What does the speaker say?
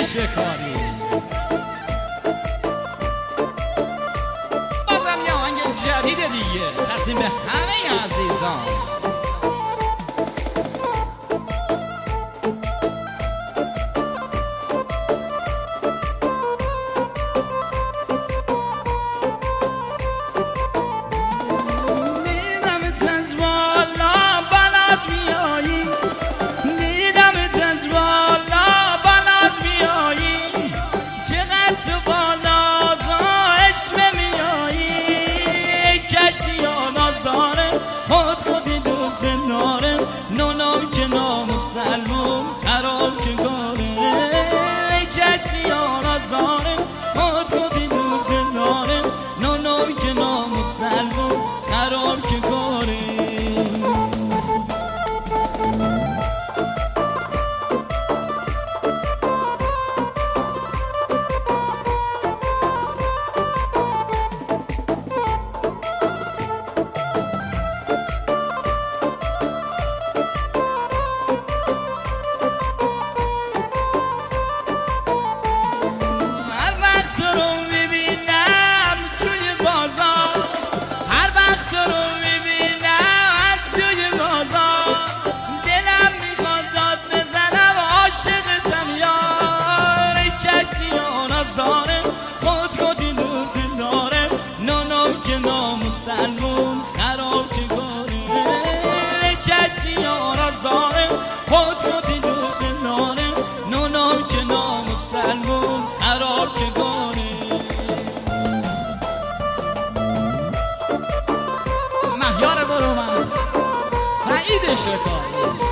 شکاری. بازم یه آهنگ جدید دیگه تقدیم به همه عزیزان. نونم که نامسلمون خراب که گاره ای کسی آنازاره خود کدی دوست داره نونم که نامسلمون خراب که گاره سلمون خراب که گاره کسی آرازاره خود کدی دوست داره نونم که نام سلمون خراب که گاره. مهیار برومند سعید شکاری.